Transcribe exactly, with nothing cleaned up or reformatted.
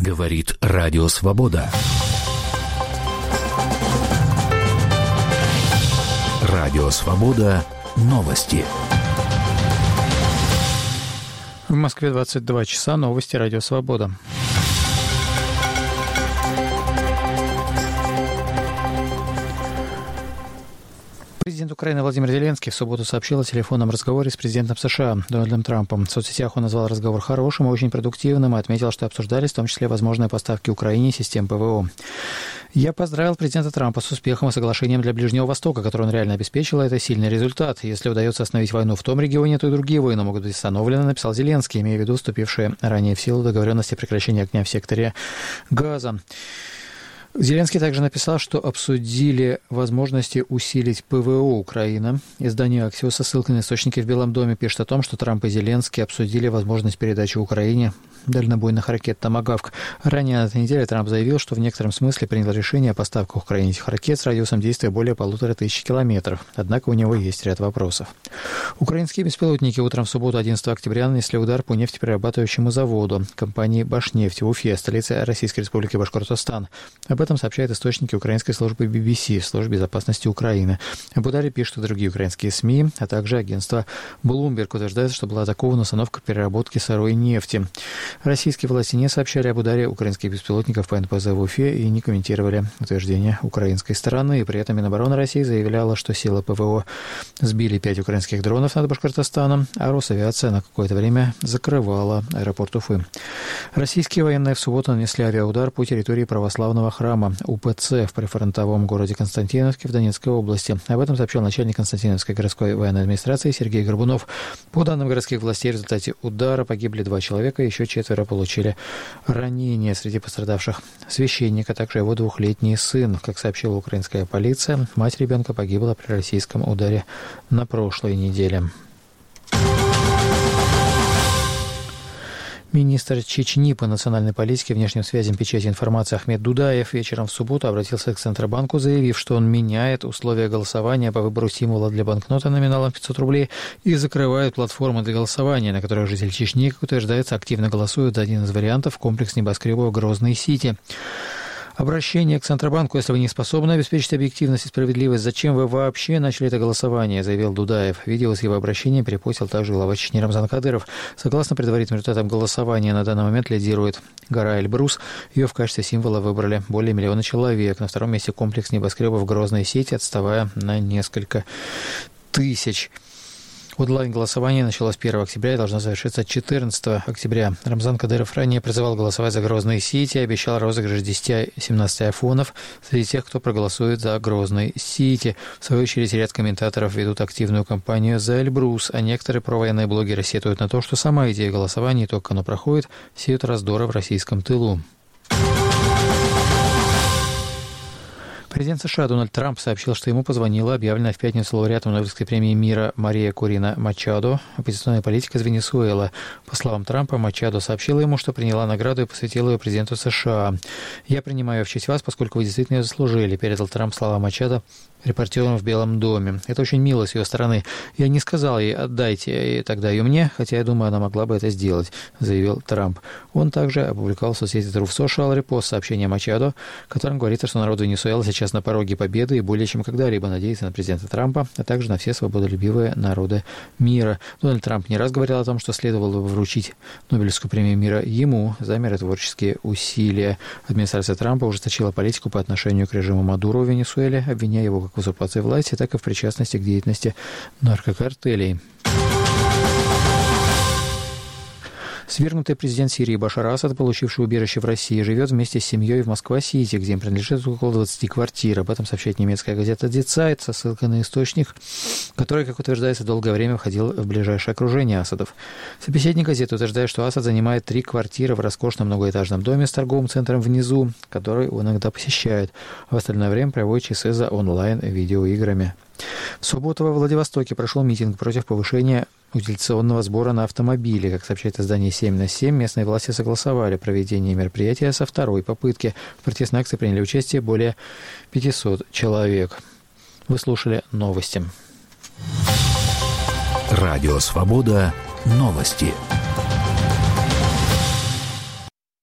Говорит Радио Свобода. Радио Свобода. Новости. В Москве двадцать два часа. Новости Радио Свобода. Президент Украины Владимир Зеленский в субботу сообщил о телефонном разговоре с президентом США Дональдом Трампом. В соцсетях он назвал разговор хорошим и очень продуктивным и отметил, что обсуждались в том числе возможные поставки Украине систем ПВО. Я поздравил президента Трампа с успехом и соглашением для Ближнего Востока, которое он реально обеспечил. Это сильный результат. Если удается остановить войну в том регионе, то и другие войны могут быть остановлены, написал Зеленский, имея в виду вступившие ранее в силу договоренности о прекращении огня в секторе Газа. Зеленский также написал, что обсудили возможности усилить ПВО Украины. Издание «Аксиос» со ссылкой на источники в Белом доме пишет о том, что Трамп и Зеленский обсудили возможность передачи Украине дальнобойных ракет «Томагавк». Ранее на этой неделе Трамп заявил, что в некотором смысле принял решение о поставках Украине этих ракет с радиусом действия более полутора тысяч километров. Однако у него есть ряд вопросов. Украинские беспилотники утром в субботу одиннадцатого октября нанесли удар по нефтеперерабатывающему заводу компании «Башнефть» в Уфе, столице Российской Республики Башкортостан. Об этом сообщают источники украинской службы би би си, службы безопасности Украины. Об ударе пишут и другие украинские СМИ, а также агентство Bloomberg утверждает, что была атакована установка переработки сырой нефти. Российские власти не сообщали об ударе украинских беспилотников по эн пэ зэ в Уфе и не комментировали утверждения украинской стороны. И при этом Минобороны России заявляла, что силы ПВО сбили пять украинских дронов над Башкортостаном, а Росавиация на какое-то время закрывала аэропорт Уфы. Российские военные в субботу нанесли авиаудар по территории православного храма у пэ цэ в прифронтовом городе Константиновке в Донецкой области. Об этом сообщил начальник Константиновской городской военной администрации Сергей Горбунов. По данным городских властей, в результате удара погибли два человека, еще четверо получили ранения. Среди пострадавших священник, а также его двухлетний сын. Как сообщила украинская полиция, мать ребенка погибла при российском ударе на прошлой неделе. Министр Чечни по национальной политике, внешним связям, печати и информации Ахмед Дудаев вечером в субботу обратился к Центробанку, заявив, что он меняет условия голосования по выбору символа для банкноты номиналом пятьсот рублей и закрывает платформы для голосования, на которых жители Чечни, как утверждается, активно голосуют за один из вариантов комплекс небоскребов Грозный-Сити. Обращение к Центробанку: если вы не способны обеспечить объективность и справедливость, зачем вы вообще начали это голосование, заявил Дудаев. Видео с его обращением перепостил также глава Чечни Рамзан Кадыров. Согласно предварительным результатам голосования, на данный момент лидирует гора Эльбрус. Ее в качестве символа выбрали более миллиона человек. На втором месте комплекс небоскребов Грозный-Сити, отставая на несколько тысяч. Онлайн-голосование началось первого октября и должно завершиться четырнадцатого октября. Рамзан Кадыров ранее призывал голосовать за Грозный-Сити и обещал розыгрыш десяти-семнадцати айфонов среди тех, кто проголосует за Грозный-Сити. В свою очередь, ряд комментаторов ведут активную кампанию за Эльбрус, а некоторые провоенные блогеры сетуют на то, что сама идея голосования, и то, как оно проходит, сеют раздоры в российском тылу. Президент США Дональд Трамп сообщил, что ему позвонила объявленная в пятницу лауреатом Нобелевской премии мира Мария Корина Мачадо, оппозиционная политика из Венесуэлы. По словам Трампа, Мачадо сообщила ему, что приняла награду и посвятила ее президенту США. «Я принимаю ее в честь вас, поскольку вы действительно ее заслужили», передал Трамп слова Мачадо репортерам в Белом доме. «Это очень мило с ее стороны. Я не сказал ей: отдайте тогда ее мне, хотя я думаю, она могла бы это сделать», заявил Трамп. Он также опубликовал в соцсети Truth Social репост сообщения Мачадо, в котором говорится, что народ Венесуэлы сейчас на пороге победы и более чем когда-либо надеется на президента Трампа, а также на все свободолюбивые народы мира. Дональд Трамп не раз говорил о том, что следовало бы вручить Нобелевскую премию мира ему за миротворческие усилия. Администрация Трампа ужесточила политику по отношению к режиму Мадуро в Венесуэле, обвиняя его как в узурпации власти, так и в причастности к деятельности наркокартелей. Свергнутый президент Сирии Башар Асад, получивший убежище в России, живет вместе с семьей в Москва-Сити, где им принадлежит около двадцати квартир. Об этом сообщает немецкая газета Die Zeit со ссылкой на источник, который, как утверждается, долгое время входил в ближайшее окружение Асадов. Собеседник газеты утверждает, что Асад занимает три квартиры в роскошном многоэтажном доме с торговым центром внизу, который он иногда посещает, а в остальное время проводит часы за онлайн-видеоиграми. В субботу во Владивостоке прошел митинг против повышения утилизационного сбора на автомобили. Как сообщает издание семь на семь, местные власти согласовали проведение мероприятия со второй попытки. В протестной акции приняли участие более пятисот человек. Вы слушали новости. Радио Свобода. Новости.